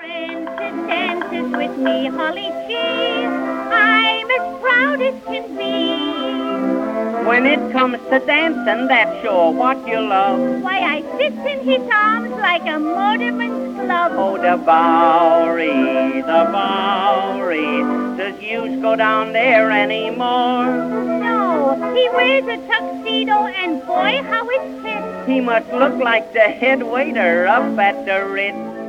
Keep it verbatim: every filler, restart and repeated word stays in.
Dances, dances with me, Holly Cheese. I'm as proud as can be. When it comes to dancing, that's sure what you love. Why, I sit in his arms like a motorman's glove. Oh, the Bowery, the Bowery. Does you go down there anymore? No, he wears a tuxedo, and boy, how it fits. He must look like the head waiter up at the Ritz.